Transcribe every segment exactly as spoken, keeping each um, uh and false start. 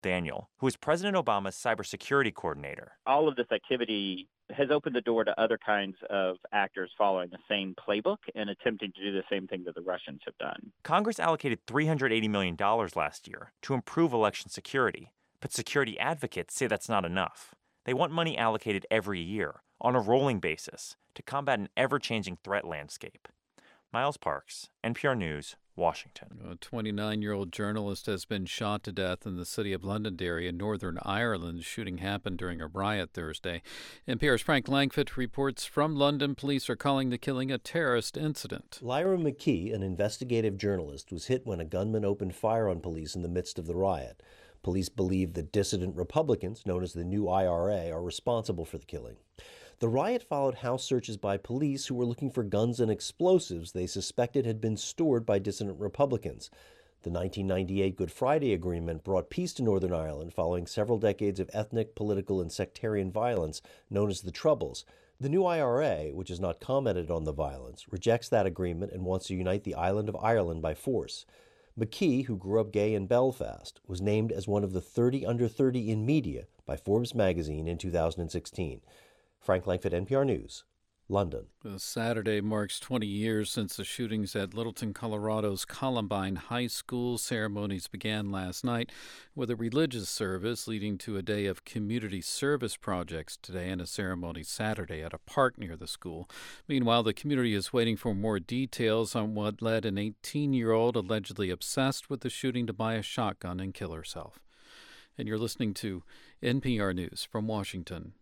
Daniel, who is President Obama's cybersecurity coordinator. All of this activity has opened the door to other kinds of actors following the same playbook and attempting to do the same thing that the Russians have done. Congress allocated three hundred eighty million dollars last year to improve election security, but security advocates say that's not enough. They want money allocated every year, on a rolling basis, to combat an ever-changing threat landscape. Miles Parks, N P R News, Washington. A twenty-nine-year-old journalist has been shot to death in the city of Londonderry in Northern Ireland. The shooting happened during a riot Thursday. N P R's Frank Langfitt reports from London. Police are calling the killing a terrorist incident. Lyra McKee, an investigative journalist, was hit when a gunman opened fire on police in the midst of the riot. Police believe the dissident Republicans, known as the New I R A, are responsible for the killing. The riot followed house searches by police who were looking for guns and explosives they suspected had been stored by dissident Republicans. The nineteen ninety-eight Good Friday Agreement brought peace to Northern Ireland following several decades of ethnic, political, and sectarian violence known as the Troubles. The New I R A, which has not commented on the violence, rejects that agreement and wants to unite the island of Ireland by force. McKee, who grew up gay in Belfast, was named as one of the thirty under thirty in media by Forbes magazine in two thousand sixteen. Frank Langfitt, N P R News, London. Saturday marks twenty years since the shootings at Littleton, Colorado's Columbine High School. Ceremonies began last night with a religious service leading to a day of community service projects today and a ceremony Saturday at a park near the school. Meanwhile, the community is waiting for more details on what led an eighteen-year-old allegedly obsessed with the shooting to buy a shotgun and kill herself. And you're listening to N P R News from Washington.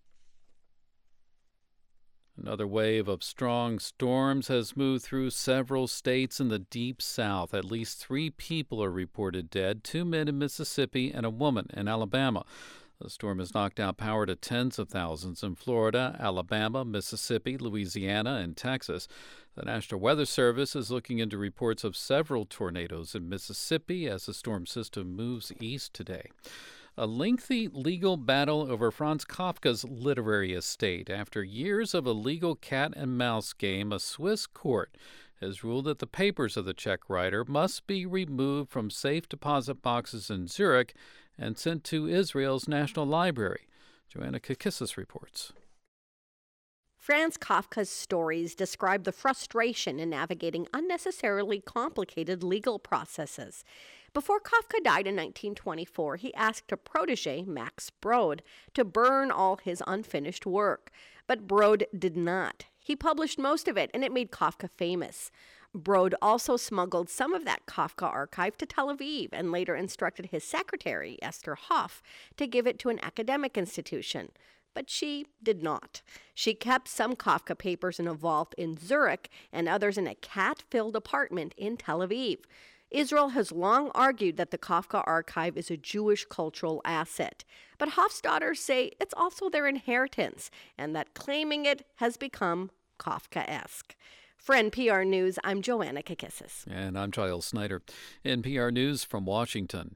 Another wave of strong storms has moved through several states in the Deep South. At least three people are reported dead, two men in Mississippi and a woman in Alabama. The storm has knocked out power to tens of thousands in Florida, Alabama, Mississippi, Louisiana, and Texas. The National Weather Service is looking into reports of several tornadoes in Mississippi as the storm system moves east today. A lengthy legal battle over Franz Kafka's literary estate. After years of a legal cat-and-mouse game, a Swiss court has ruled that the papers of the Czech writer must be removed from safe deposit boxes in Zurich and sent to Israel's National Library. Joanna Kakissis reports. Franz Kafka's stories describe the frustration in navigating unnecessarily complicated legal processes. Before Kafka died in nineteen twenty-four, he asked a protege, Max Brod, to burn all his unfinished work. But Brod did not. He published most of it, and it made Kafka famous. Brod also smuggled some of that Kafka archive to Tel Aviv and later instructed his secretary, Esther Hoff, to give it to an academic institution. But she did not. She kept some Kafka papers in a vault in Zurich and others in a cat-filled apartment in Tel Aviv. Israel has long argued that the Kafka archive is a Jewish cultural asset. But Hoff's daughters say it's also their inheritance and that claiming it has become Kafkaesque. For N P R News, I'm Joanna Kakissis. And I'm Giles Snyder. N P R News from Washington.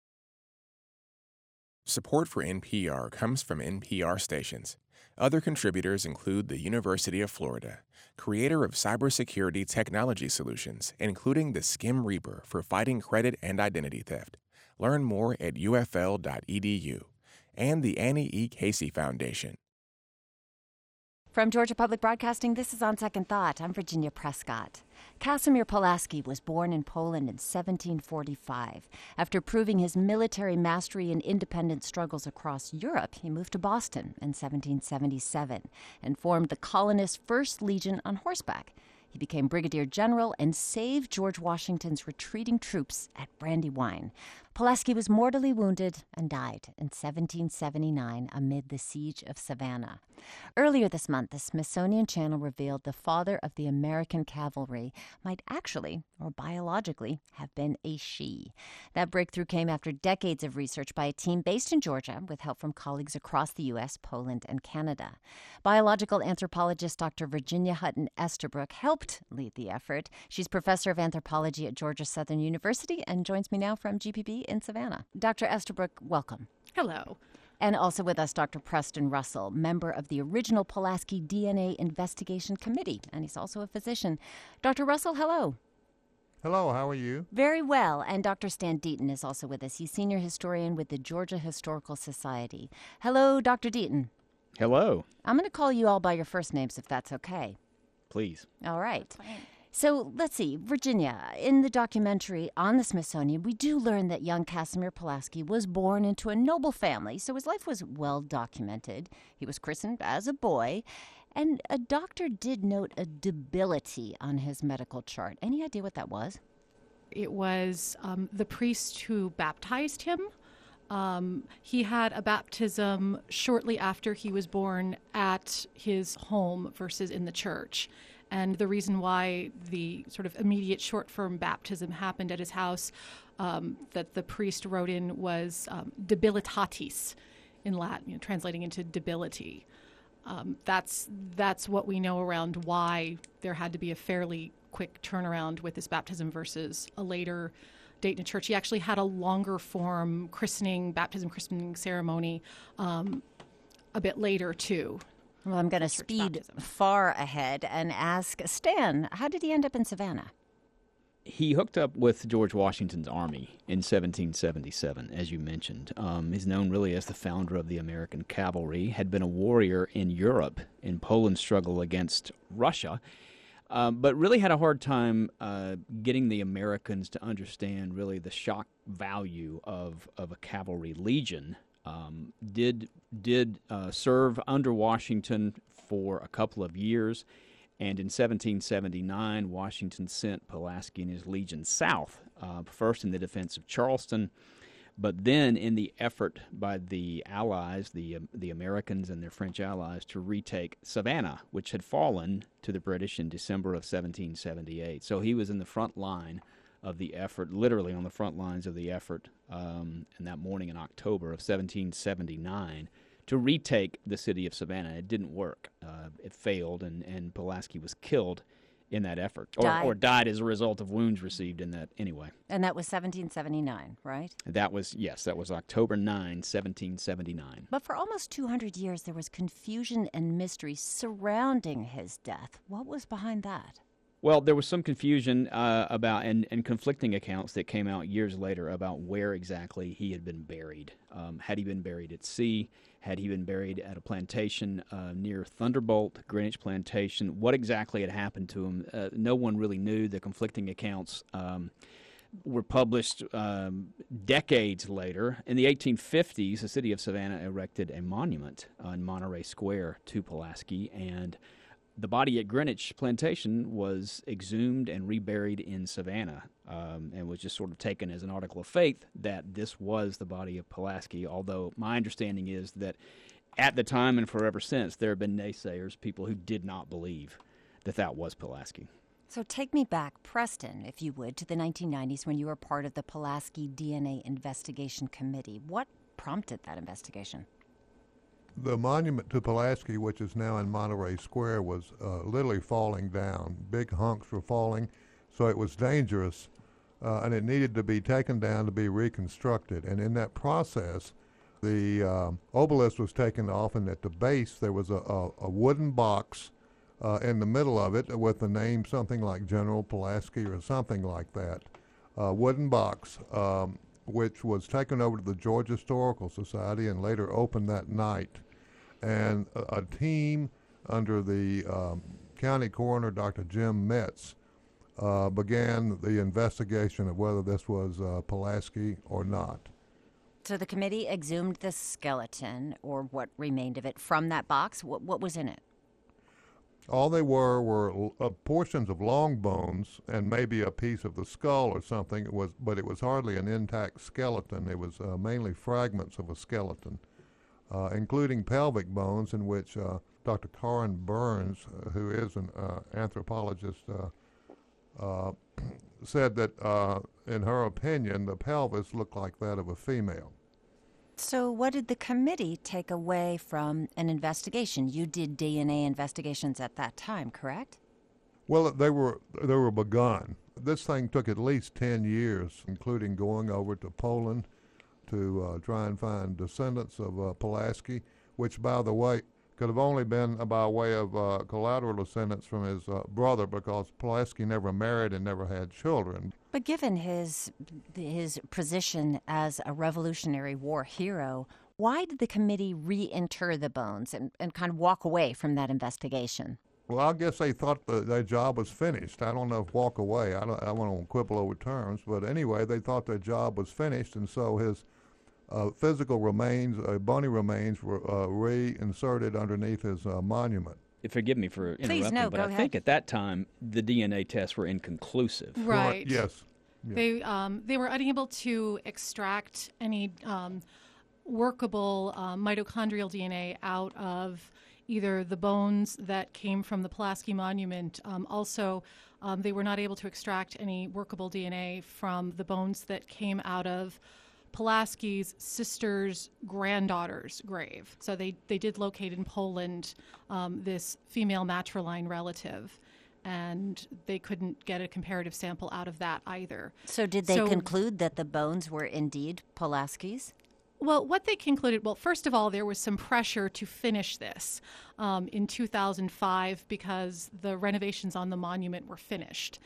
Support for N P R comes from N P R stations. Other contributors include the University of Florida, creator of cybersecurity technology solutions, including the Skim Reaper for fighting credit and identity theft. Learn more at U F L dot E D U. And the Annie E. Casey Foundation. From Georgia Public Broadcasting, this is On Second Thought. I'm Virginia Prescott. Casimir Pulaski was born in Poland in seventeen forty-five. After proving his military mastery in independent struggles across Europe, he moved to Boston in seventeen seventy-seven and formed the colonists' First Legion on horseback. He became brigadier general and saved George Washington's retreating troops at Brandywine. Pulaski was mortally wounded and died in seventeen seventy-nine amid the siege of Savannah. Earlier this month, the Smithsonian Channel revealed the father of the American cavalry might actually, or biologically, have been a she. That breakthrough came after decades of research by a team based in Georgia with help from colleagues across the U S, Poland, and Canada. Biological anthropologist Doctor Virginia Hutton Estabrook helped lead the effort. She's professor of anthropology at Georgia Southern University and joins me now from G P B in Savannah. Doctor Estabrook, welcome. Hello. And also with us, Doctor Preston Russell, member of the original Pulaski D N A Investigation Committee, and he's also a physician. Doctor Russell, hello. Hello, how are you? Very well, and Doctor Stan Deaton is also with us. He's senior historian with the Georgia Historical Society. Hello, Doctor Deaton. Hello. I'm going to call you all by your first names if that's okay. Please. All right. So let's see, Virginia, in the documentary on the Smithsonian, we do learn that young Casimir Pulaski was born into a noble family, so his life was well documented. He was christened as a boy, and a doctor did note a debility on his medical chart. Any idea what that was? It was um, the priest who baptized him. Um, he had a baptism shortly after he was born at his home versus in the church. And the reason why the sort of immediate short-term baptism happened at his house um, that the priest wrote in was um, debilitatis in Latin, you know, translating into debility. Um, that's that's what we know around why there had to be a fairly quick turnaround with this baptism versus a later date in a church. He actually had a longer form christening, baptism christening ceremony um, a bit later, too. Well, I'm going to speed baptism. far ahead and ask Stan, how did he end up in Savannah? He hooked up with George Washington's army in seventeen seventy-seven, as you mentioned. Um, he's known really as the founder of the American cavalry, had been a warrior in Europe in Poland's struggle against Russia, um, but really had a hard time uh, getting the Americans to understand really the shock value of, of a cavalry legion. Um, did did uh, serve under Washington for a couple of years, and in seventeen seventy-nine, Washington sent Pulaski and his legion south, uh, first in the defense of Charleston, but then in the effort by the Allies, the um, the Americans and their French allies, to retake Savannah, which had fallen to the British in December of seventeen seventy-eight. So he was in the front line of the effort, literally on the front lines of the effort, um, and that morning in October of seventeen seventy-nine, to retake the city of Savannah. It didn't work. Uh, it failed, and, and Pulaski was killed in that effort, or died. or died as a result of wounds received in that anyway. And that was seventeen seventy-nine, right? That was, yes, that was October ninth, seventeen seventy-nine. But for almost two hundred years, there was confusion and mystery surrounding his death. What was behind that? Well, there was some confusion uh, about and, and conflicting accounts that came out years later about where exactly he had been buried. Um, had he been buried at sea? Had he been buried at a plantation uh, near Thunderbolt, Greenwich Plantation? What exactly had happened to him? Uh, no one really knew. The conflicting accounts um, were published um, decades later. In the eighteen fifties, the city of Savannah erected a monument on Monterey Square to Pulaski, and the body at Greenwich Plantation was exhumed and reburied in Savannah, um, and was just sort of taken as an article of faith that this was the body of Pulaski, although my understanding is that at the time and forever since, there have been naysayers, people who did not believe that that was Pulaski. So take me back, Preston, if you would, to the nineteen nineties when you were part of the Pulaski D N A Investigation Committee. What prompted that investigation? The monument to Pulaski, which is now in Monterey Square, was uh, literally falling down. Big hunks were falling, so it was dangerous, uh, and it needed to be taken down to be reconstructed. And in that process, the uh, obelisk was taken off, and at the base there was a, a, a wooden box uh, in the middle of it with the name something like General Pulaski or something like that. A wooden box, um, which was taken over to the Georgia Historical Society and later opened that night. And a, a team under the um, county coroner, Doctor Jim Metz, uh, began the investigation of whether this was uh, Pulaski or not. So the committee exhumed the skeleton, or what remained of it, from that box. What, what was in it? All they were were uh, portions of long bones and maybe a piece of the skull or something. It was, but it was hardly an intact skeleton. It was uh, mainly fragments of a skeleton. Uh, including pelvic bones, in which uh, Doctor Karen Burns, uh, who is an uh, anthropologist, uh, uh, said that, uh, in her opinion, the pelvis looked like that of a female. So what did the committee take away from an investigation? You did D N A investigations at that time, correct? Well, they were they were begun. This thing took at least ten years, including going over to Poland to uh, try and find descendants of uh, Pulaski, which, by the way, could have only been by way of uh, collateral descendants from his uh, brother, because Pulaski never married and never had children. But given his his position as a Revolutionary War hero, why did the committee reinter the bones and, and kind of walk away from that investigation? Well, I guess they thought the, their job was finished. I don't know if walk away. I don't. I want to quibble over terms, but anyway, they thought their job was finished, and so his uh, physical remains, uh, bony remains, were uh, reinserted underneath his uh, monument. Forgive me for interrupting, Please, no, but go I ahead. think at that time the D N A tests were inconclusive. Right. Yes. Yeah. They um, they were unable to extract any um, workable uh, mitochondrial D N A out of either the bones that came from the Pulaski Monument. Um, also, um, they were not able to extract any workable D N A from the bones that came out of Pulaski's sister's granddaughter's grave. So they, they did locate in Poland um, this female matriline relative, and they couldn't get a comparative sample out of that either. So did they So- conclude that the bones were indeed Pulaski's? Well, what they concluded, well, first of all, there was some pressure to finish this um, in two thousand five because the renovations on the monument were finished.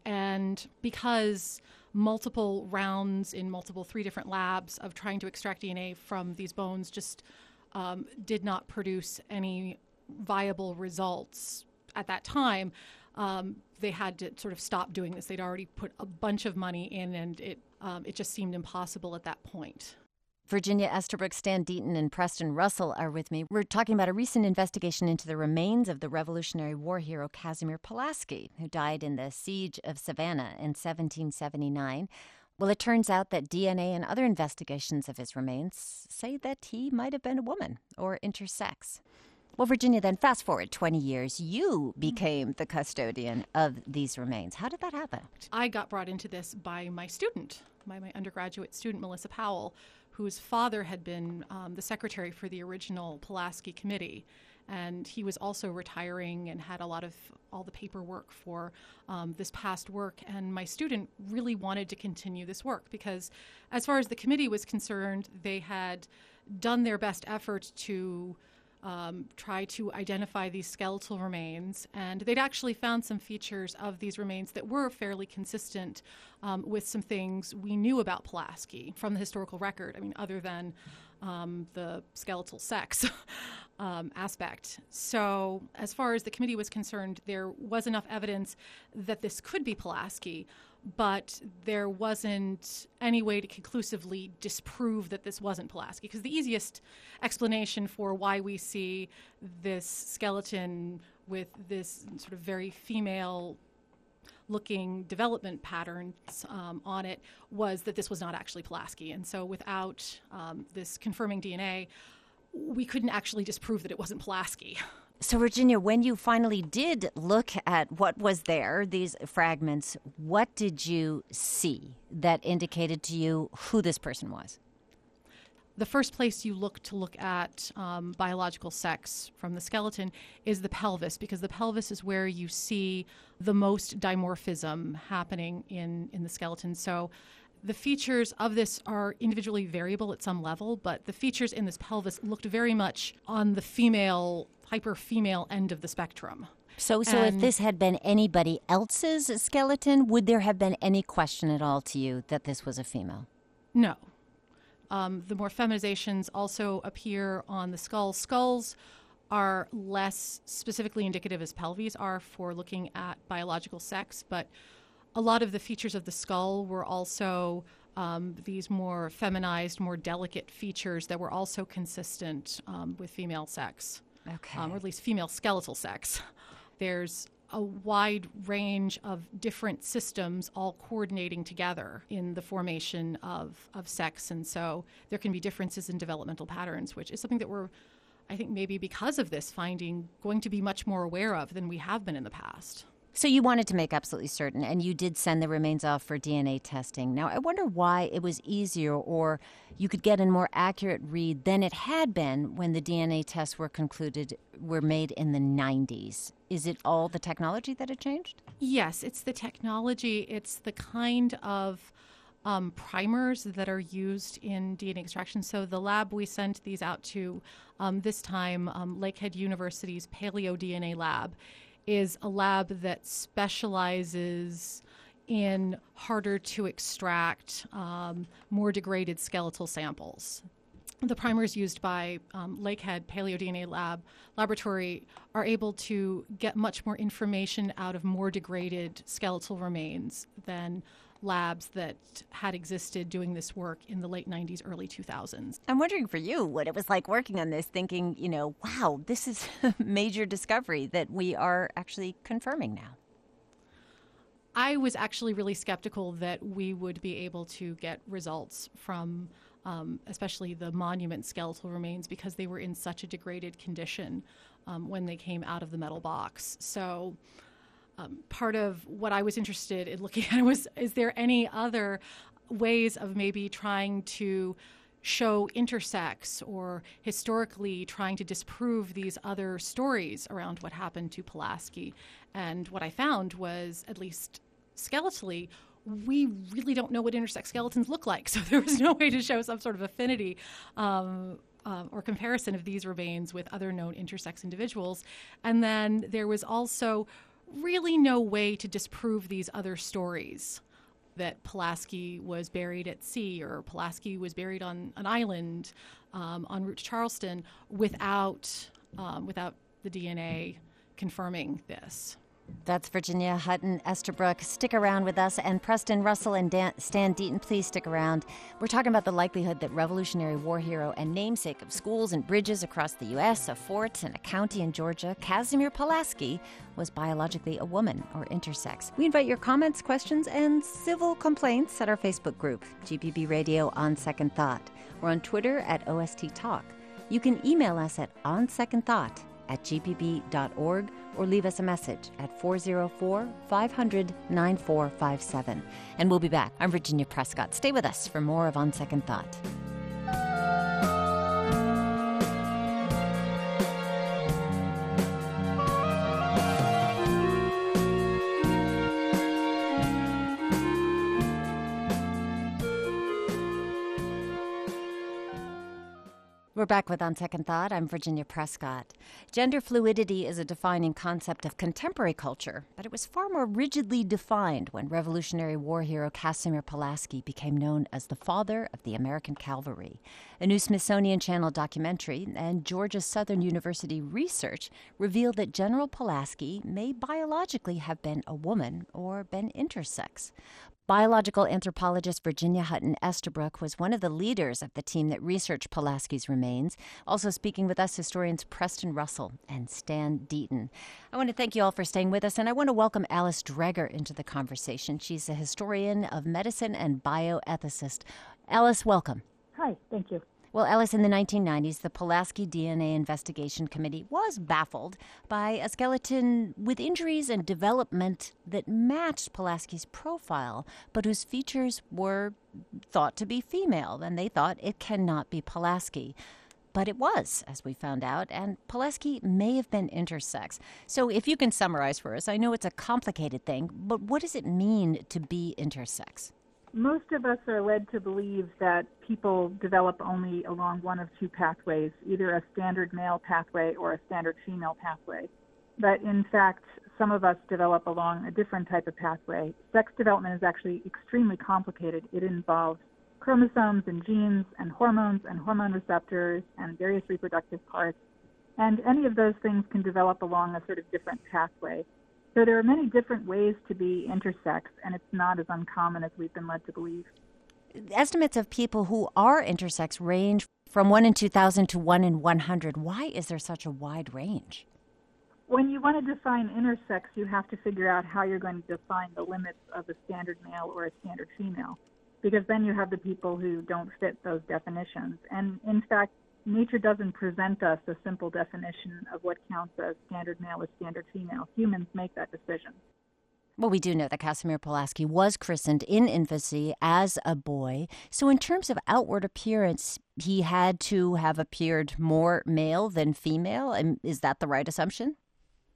And because multiple rounds in multiple three different labs of trying to extract D N A from these bones just um, did not produce any viable results at that time, um, they had to sort of stop doing this. They'd already put a bunch of money in, and it um, it just seemed impossible at that point. Virginia Estabrook, Stan Deaton, and Preston Russell are with me. We're talking about a recent investigation into the remains of the Revolutionary War hero Casimir Pulaski, who died in the Siege of Savannah in seventeen seventy-nine. Well, it turns out that D N A and other investigations of his remains say that he might have been a woman or intersex. Well, Virginia, then fast forward twenty years, you became the custodian of these remains. How did that happen? I got brought into this by my student, by my undergraduate student, Melissa Powell, whose father had been um, the secretary for the original Pulaski committee. And he was also retiring and had a lot of all the paperwork for um, this past work. And my student really wanted to continue this work because as far as the committee was concerned, they had done their best effort to Um, try to identify these skeletal remains, and they'd actually found some features of these remains that were fairly consistent um, with some things we knew about Pulaski from the historical record. I mean, other than um, the skeletal sex um, aspect. So as far as the committee was concerned, there was enough evidence that this could be Pulaski, but there wasn't any way to conclusively disprove that this wasn't Pulaski, because the easiest explanation for why we see this skeleton with this sort of very female-looking development patterns um, on it was that this was not actually Pulaski. And so without um, this confirming D N A, we couldn't actually disprove that it wasn't Pulaski. So, Virginia, when you finally did look at what was there, these fragments, what did you see that indicated to you who this person was? The first place you look to look at um, biological sex from the skeleton is the pelvis, because the pelvis is where you see the most dimorphism happening in, in the skeleton. So the features of this are individually variable at some level, but the features in this pelvis looked very much on the female, hyper-female end of the spectrum. So, so if this had been anybody else's skeleton, would there have been any question at all to you that this was a female? No. Um, the more feminizations also appear on the skull. Skulls are less specifically indicative as pelvises are for looking at biological sex, but a lot of the features of the skull were also um, these more feminized, more delicate features that were also consistent um, with female sex, okay. um, or at least female skeletal sex. There's a wide range of different systems all coordinating together in the formation of, of sex. And so there can be differences in developmental patterns, which is something that we're, I think maybe because of this finding, going to be much more aware of than we have been in the past. So you wanted to make absolutely certain, and you did send the remains off for D N A testing. Now, I wonder why it was easier or you could get a more accurate read than it had been when the D N A tests were concluded, were made in the nineties. Is it all the technology that had changed? Yes, it's the technology. It's the kind of um, primers that are used in D N A extraction. So the lab we sent these out to um, this time, um, Lakehead University's Paleo D N A lab, is a lab that specializes in harder to extract, um, more degraded skeletal samples. The primers used by um, Lakehead Paleo D N A Lab laboratory are able to get much more information out of more degraded skeletal remains than labs that had existed doing this work in the late nineties, early two thousands. I'm wondering for you what it was like working on this, thinking, you know, wow, this is a major discovery that we are actually confirming now. I was actually really skeptical that we would be able to get results from um, especially the monument skeletal remains because they were in such a degraded condition um, when they came out of the metal box. So um, part of what I was interested in looking at was, is there any other ways of maybe trying to show intersex or historically trying to disprove these other stories around what happened to Pulaski? And what I found was, at least skeletally, we really don't know what intersex skeletons look like. So there was no way to show some sort of affinity um, uh, or comparison of these remains with other known intersex individuals. And then there was also really no way to disprove these other stories, that Pulaski was buried at sea or Pulaski was buried on an island um, en route to Charleston, without um, without the D N A confirming this. That's Virginia Hutton Estabrook. Stick around with us. And Preston Russell and Dan- Stan Deaton, please stick around. We're talking about the likelihood that Revolutionary War hero and namesake of schools and bridges across the U S, a fort and a county in Georgia, Casimir Pulaski, was biologically a woman or intersex. We invite your comments, questions, and civil complaints at our Facebook group, G P B Radio On Second Thought. We're on Twitter at O S T Talk. You can email us at onsecondthought at g p b dot org or leave us a message at four oh four, five hundred, nine four five seven. And we'll be back. I'm Virginia Prescott. Stay with us for more of On Second Thought. We're back with On Second Thought. I'm Virginia Prescott. Gender fluidity is a defining concept of contemporary culture, but it was far more rigidly defined when Revolutionary War hero Casimir Pulaski became known as the father of the American cavalry. A new Smithsonian Channel documentary and Georgia Southern University research revealed that General Pulaski may biologically have been a woman or been intersex. Biological anthropologist Virginia Hutton Estabrook was one of the leaders of the team that researched Pulaski's remains. Also speaking with us, historians Preston Russell and Stan Deaton. I want to thank you all for staying with us, and I want to welcome Alice Dreger into the conversation. She's a historian of medicine and bioethicist. Alice, welcome. Hi, thank you. Well, Alice, in the nineteen nineties, the Pulaski D N A Investigation Committee was baffled by a skeleton with injuries and development that matched Pulaski's profile, but whose features were thought to be female, and they thought it cannot be Pulaski. But it was, as we found out, and Pulaski may have been intersex. So if you can summarize for us, I know it's a complicated thing, but what does it mean to be intersex? Most of us are led to believe that people develop only along one of two pathways, either a standard male pathway or a standard female pathway. But in fact, some of us develop along a different type of pathway. Sex development is actually extremely complicated. It involves chromosomes and genes and hormones and hormone receptors and various reproductive parts. And any of those things can develop along a sort of different pathway. So there are many different ways to be intersex, and it's not as uncommon as we've been led to believe. Estimates of people who are intersex range from one in two thousand to one in one hundred. Why is there such a wide range? When you want to define intersex, you have to figure out how you're going to define the limits of a standard male or a standard female, because then you have the people who don't fit those definitions. And in fact, nature doesn't present us a simple definition of what counts as standard male or standard female. Humans make that decision. Well, we do know that Casimir Pulaski was christened in infancy as a boy. So in terms of outward appearance, he had to have appeared more male than female. And is that the right assumption?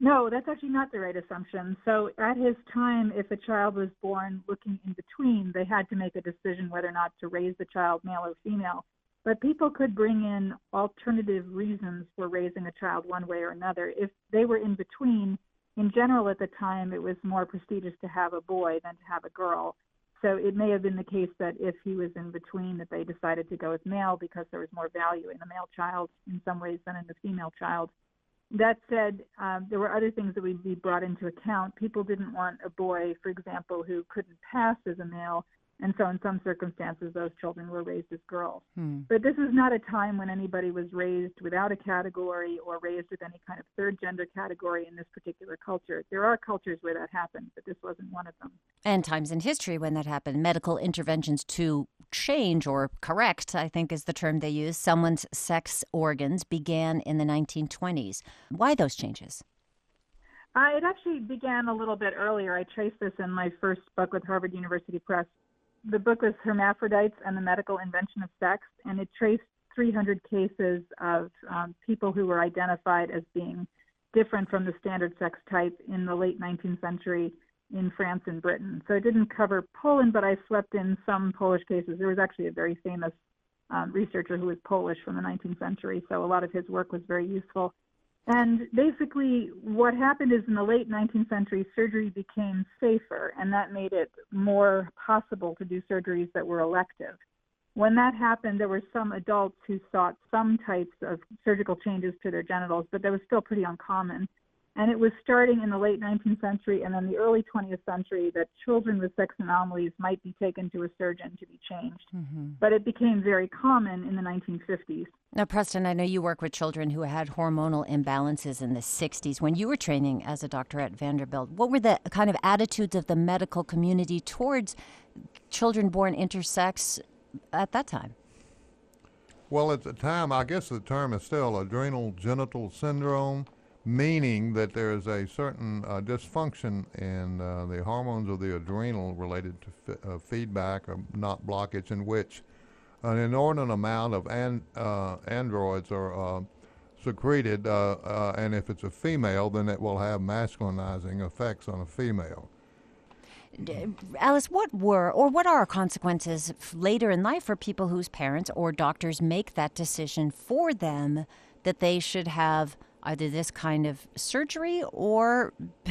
No, that's actually not the right assumption. So at his time, if a child was born looking in between, they had to make a decision whether or not to raise the child male or female. But people could bring in alternative reasons for raising a child one way or another. If they were in between, in general at the time, it was more prestigious to have a boy than to have a girl. So it may have been the case that if he was in between, that they decided to go with male because there was more value in the male child in some ways than in the female child. That said, um, there were other things that would be brought into account. People didn't want a boy, for example, who couldn't pass as a male, and so in some circumstances, those children were raised as girls. Hmm. But this is not a time when anybody was raised without a category or raised with any kind of third gender category in this particular culture. There are cultures where that happened, but this wasn't one of them. And times in history when that happened, medical interventions to change or correct, I think is the term they use, someone's sex organs began in the nineteen twenties. Why those changes? Uh, it actually began a little bit earlier. I traced this in my first book with Harvard University Press. The book was Hermaphrodites and the Medical Invention of Sex, and it traced three hundred cases of um, people who were identified as being different from the standard sex type in the late nineteenth century in France and Britain. So it didn't cover Poland, but I swept in some Polish cases. There was actually a very famous um, researcher who was Polish from the nineteenth century, so a lot of his work was very useful. And basically what happened is in the late nineteenth century, surgery became safer, and that made it more possible to do surgeries that were elective. When that happened, there were some adults who sought some types of surgical changes to their genitals, but that was still pretty uncommon. And it was starting in the late nineteenth century and then the early twentieth century that children with sex anomalies might be taken to a surgeon to be changed. Mm-hmm. But it became very common in the nineteen fifties. Now, Preston, I know you work with children who had hormonal imbalances in the sixties. When you were training as a doctor at Vanderbilt, what were the kind of attitudes of the medical community towards children born intersex at that time? Well, at the time, I guess the term is still adrenal genital syndrome, meaning that there is a certain uh, dysfunction in uh, the hormones of the adrenal related to f- uh, feedback or not blockage, in which an inordinate amount of an, uh, androids are uh, secreted, uh, uh, and if it's a female, then it will have masculinizing effects on a female. Alice, what were or what are consequences later in life for people whose parents or doctors make that decision for them that they should have either this kind of surgery or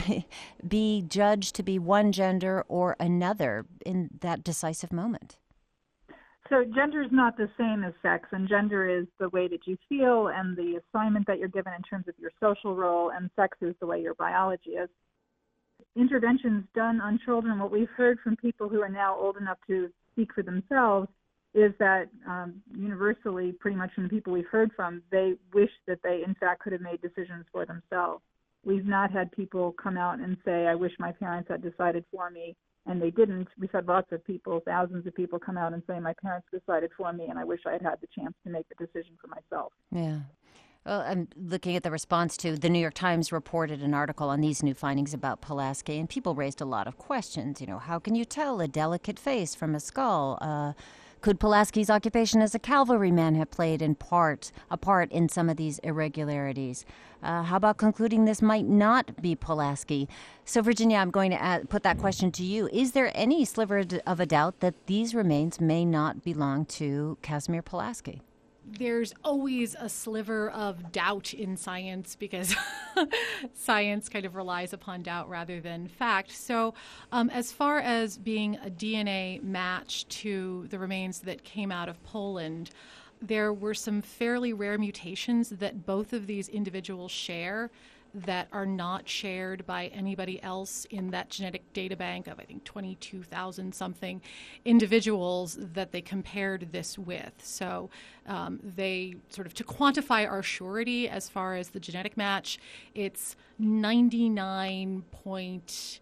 be judged to be one gender or another in that decisive moment? So gender is not the same as sex, and gender is the way that you feel and the assignment that you're given in terms of your social role, and sex is the way your biology is. Interventions done on children, what we've heard from people who are now old enough to speak for themselves, is that um, universally, pretty much from the people we've heard from, they wish that they, in fact, could have made decisions for themselves. We've not had people come out and say, I wish my parents had decided for me, and they didn't. We've had lots of people, thousands of people come out and say, my parents decided for me, and I wish I had had the chance to make the decision for myself. Yeah. Well, I'm looking at the response to the New York Times reported an article on these new findings about Pulaski, and people raised a lot of questions. You know, how can you tell a delicate face from a skull? Uh, could Pulaski's occupation as a cavalryman have played in part a part in some of these irregularities? Uh, how about concluding this might not be Pulaski? So, Virginia, I'm going to add, put that question to you. Is there any sliver of a doubt that these remains may not belong to Casimir Pulaski? There's always a sliver of doubt in science because science kind of relies upon doubt rather than fact. So um, as far as being a D N A match to the remains that came out of Poland, there were some fairly rare mutations that both of these individuals share that are not shared by anybody else in that genetic data bank of, I think, twenty-two thousand something individuals that they compared this with. So um, they sort of, to quantify our surety as far as the genetic match, it's ninety-nine point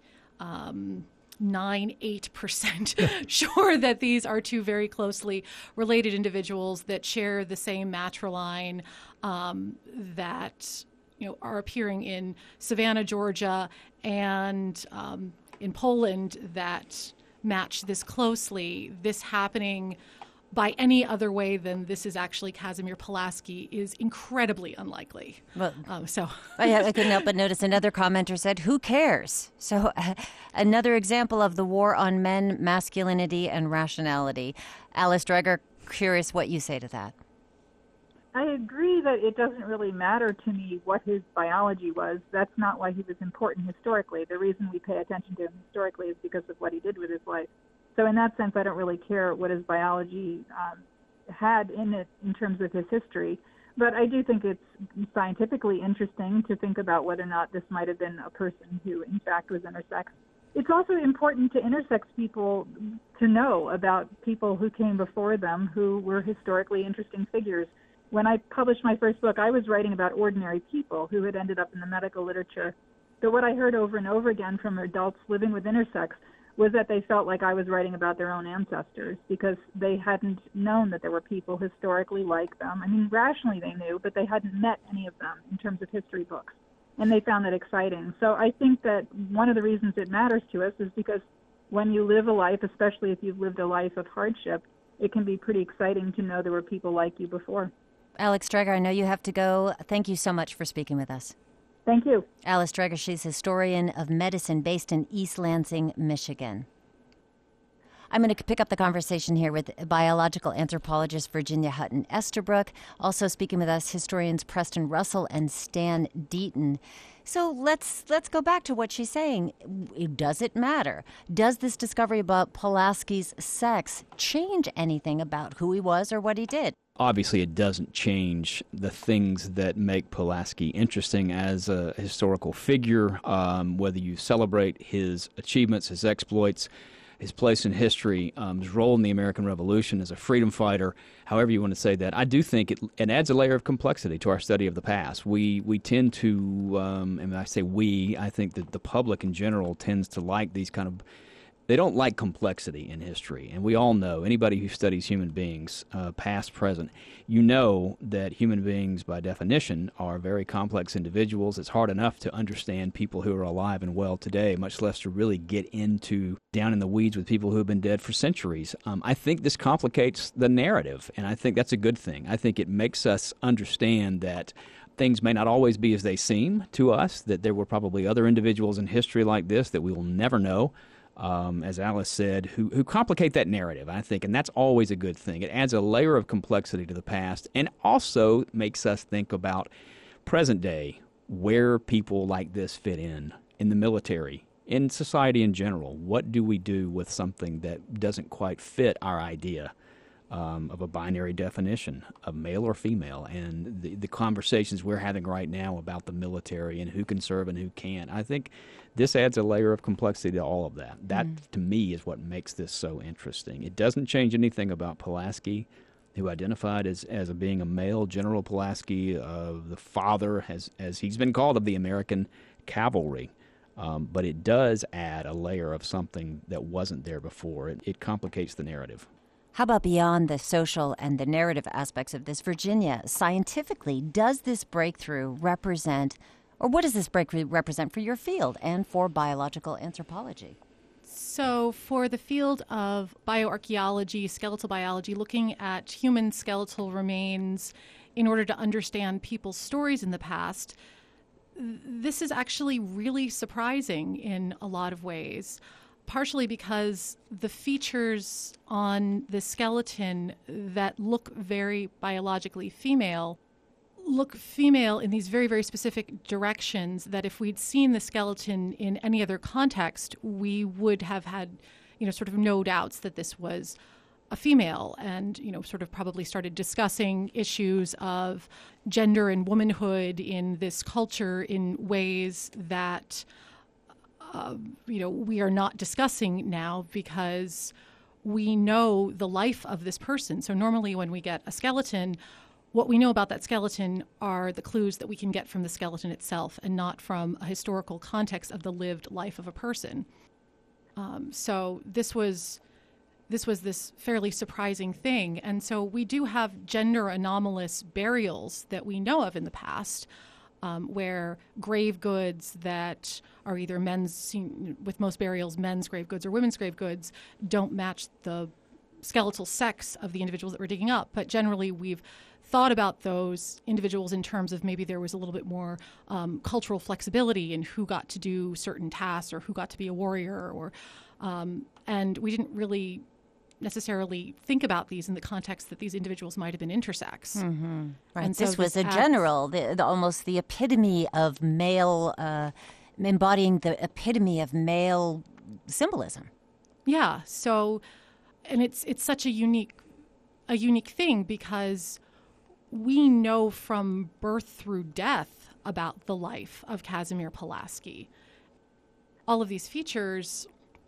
nine eight percent sure that these are two very closely related individuals that share the same matriline um, that you know, are appearing in Savannah, Georgia, and um, in Poland that match this closely. This happening by any other way than this is actually Casimir Pulaski is incredibly unlikely. Well, um, so I, I couldn't help but notice another commenter said, who cares? So uh, another example of the war on men, masculinity, and rationality. Alice Dreger, curious what you say to that. I agree that it doesn't really matter to me what his biology was. That's not why he was important historically. The reason we pay attention to him historically is because of what he did with his life. So in that sense, I don't really care what his biology um, had in it in terms of his history. But I do think it's scientifically interesting to think about whether or not this might have been a person who, in fact, was intersex. It's also important to intersex people to know about people who came before them who were historically interesting figures. When I published my first book, I was writing about ordinary people who had ended up in the medical literature. But what I heard over and over again from adults living with intersex was that they felt like I was writing about their own ancestors because they hadn't known that there were people historically like them. I mean, rationally they knew, but they hadn't met any of them in terms of history books. And they found that exciting. So I think that one of the reasons it matters to us is because when you live a life, especially if you've lived a life of hardship, it can be pretty exciting to know there were people like you before. Alex Dreger, I know you have to go. Thank you so much for speaking with us. Thank you. Alice Dreger, she's historian of medicine based in East Lansing, Michigan. I'm going to pick up the conversation here with biological anthropologist Virginia Hutton Estabrook. Also speaking with us, historians Preston Russell and Stan Deaton. So let's let's go back to what she's saying. Does it matter? Does this discovery about Pulaski's sex change anything about who he was or what he did? Obviously, it doesn't change the things that make Pulaski interesting as a historical figure, um, whether you celebrate his achievements, his exploits, his place in history, um, his role in the American Revolution as a freedom fighter, however you want to say that. I do think it, it adds a layer of complexity to our study of the past. We we tend to, um, and I say we, I think that the public in general tends to like these kind of, they don't like complexity in history. And we all know, anybody who studies human beings, uh, past, present, you know that human beings, by definition, are very complex individuals. It's hard enough to understand people who are alive and well today, much less to really get into down in the weeds with people who have been dead for centuries. Um, I think this complicates the narrative, and I think that's a good thing. I think it makes us understand that things may not always be as they seem to us, that there were probably other individuals in history like this that we will never know. Um, as Alice said, who, who complicate that narrative, I think, and that's always a good thing. It adds a layer of complexity to the past and also makes us think about present day, where people like this fit in, in the military, in society in general. What do we do with something that doesn't quite fit our idea um, of a binary definition of male or female? And the, the conversations we're having right now about the military and who can serve and who can't, I think this adds a layer of complexity to all of that. That, mm. to me, is what makes this so interesting. It doesn't change anything about Pulaski, who identified as, as a being a male, General Pulaski, uh, the father, as, as he's been called, of the American cavalry. Um, but it does add a layer of something that wasn't there before. It, it complicates the narrative. How about beyond the social and the narrative aspects of this, Virginia, scientifically, does this breakthrough represent, or what does this breakthrough represent for your field and for biological anthropology? So for the field of bioarchaeology, skeletal biology, looking at human skeletal remains in order to understand people's stories in the past, this is actually really surprising in a lot of ways, partially because the features on the skeleton that look very biologically female look female in these very, very specific directions that if we'd seen the skeleton in any other context, we would have had, you know, sort of no doubts that this was a female, and, you know, sort of probably started discussing issues of gender and womanhood in this culture in ways that, uh, you know, we are not discussing now because we know the life of this person. So normally when we get a skeleton, what we know about that skeleton are the clues that we can get from the skeleton itself and not from a historical context of the lived life of a person. Um, so this was this was this fairly surprising thing. And so we do have gender anomalous burials that we know of in the past, um, where grave goods that are either men's, with most burials, men's grave goods or women's grave goods, don't match the skeletal sex of the individuals that we're digging up, but generally we've thought about those individuals in terms of maybe there was a little bit more um, cultural flexibility in who got to do certain tasks or who got to be a warrior, or um, and we didn't really necessarily think about these in the context that these individuals might have been intersex. Mm-hmm. Right. And this so was this a adds- general, the, the, almost the epitome of male, uh, embodying the epitome of male symbolism. Yeah. So, and it's it's such a unique a unique thing because we know from birth through death about the life of Kazimir Pulaski. All of these features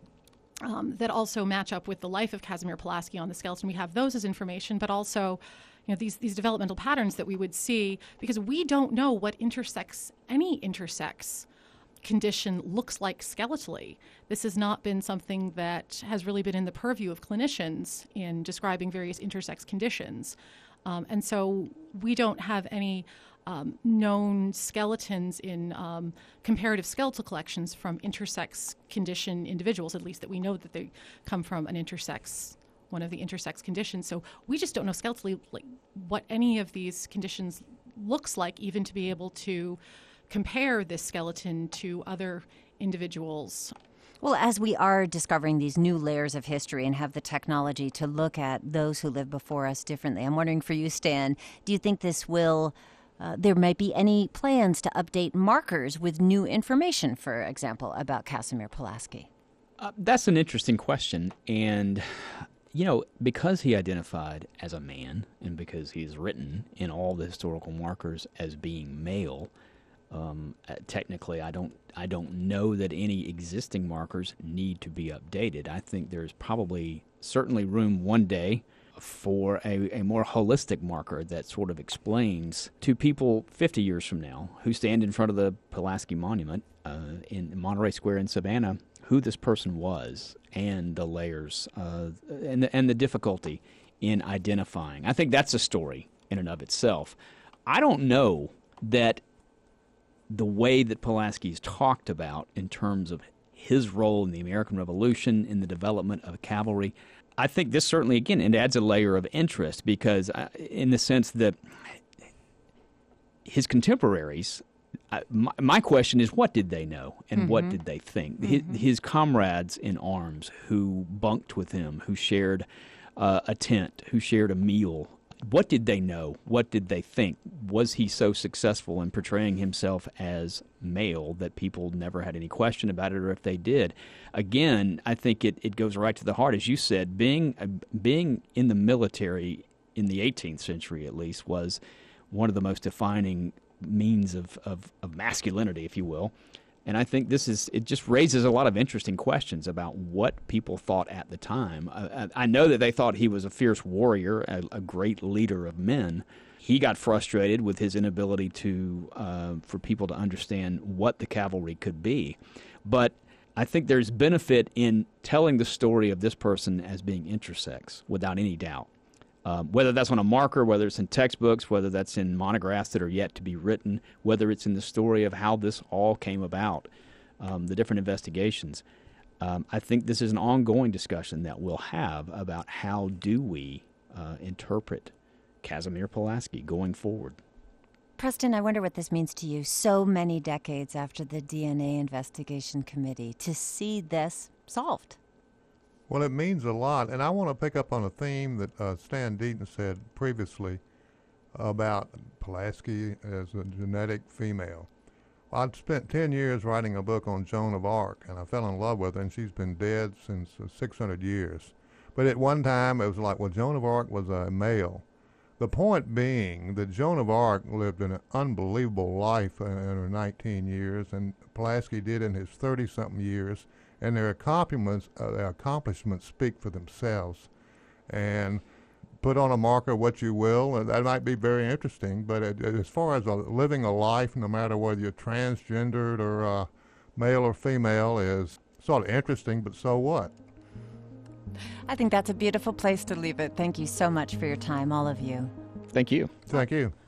um, that also match up with the life of Kazimir Pulaski on the skeleton, we have those as information, but also, you know, these these developmental patterns that we would see, because we don't know what intersex, any intersex condition looks like skeletally. This has not been something that has really been in the purview of clinicians in describing various intersex conditions. Um, and so we don't have any um, known skeletons in um, comparative skeletal collections from intersex condition individuals, at least that we know that they come from an intersex, one of the intersex conditions. So we just don't know skeletally like, what any of these conditions looks like, even to be able to compare this skeleton to other individuals. Well, as we are discovering these new layers of history and have the technology to look at those who lived before us differently, I'm wondering for you, Stan, do you think this will, uh, there might be any plans to update markers with new information, for example, about Kazimir Pulaski? Uh, that's an interesting question. And, you know, because he identified as a man and because he's written in all the historical markers as being male, Um, uh, technically, I don't I don't know that any existing markers need to be updated. I think there's probably certainly room one day for a, a more holistic marker that sort of explains to people fifty years from now who stand in front of the Pulaski Monument uh, in Monterey Square in Savannah who this person was and the layers uh, and, the, and the difficulty in identifying. I think that's a story in and of itself. I don't know that the way that Pulaski is talked about in terms of his role in the American Revolution, in the development of cavalry, I think this certainly, again, it adds a layer of interest because uh, in the sense that his contemporaries, uh, my, my question is, what did they know and mm-hmm. what did they think? Mm-hmm. His, his comrades in arms who bunked with him, who shared uh, a tent, who shared a meal, what did they know? What did they think? Was he so successful in portraying himself as male that people never had any question about it, or if they did? Again, I think it, it goes right to the heart. As you said, being uh, being in the military in the eighteenth century, at least, was one of the most defining means of, of, of masculinity, if you will. And I think this is, it just raises a lot of interesting questions about what people thought at the time. I, I know that they thought he was a fierce warrior, a, a great leader of men. He got frustrated with his inability to, uh, for people to understand what the cavalry could be. But I think there's benefit in telling the story of this person as being intersex, without any doubt. Um, whether that's on a marker, whether it's in textbooks, whether that's in monographs that are yet to be written, whether it's in the story of how this all came about, um, the different investigations. Um, I think this is an ongoing discussion that we'll have about how do we uh, interpret Kazimir Pulaski going forward. Preston, I wonder what this means to you so many decades after the D N A investigation committee to see this solved. Well, it means a lot, and I want to pick up on a theme that uh, Stan Deaton said previously about Pulaski as a genetic female. Well, I'd spent ten years writing a book on Joan of Arc, and I fell in love with her, and she's been dead since uh, six hundred years. But at one time, it was like, well, Joan of Arc was a male. The point being that Joan of Arc lived an unbelievable life in her nineteen years, and Pulaski did in his thirty-something years. And their accomplishments, uh, their accomplishments speak for themselves. And put on a marker what you will, and that might be very interesting. But it, as far as a, living a life, no matter whether you're transgendered or uh, male or female, is sort of interesting, but so what? I think that's a beautiful place to leave it. Thank you so much for your time, all of you. Thank you. Thank you.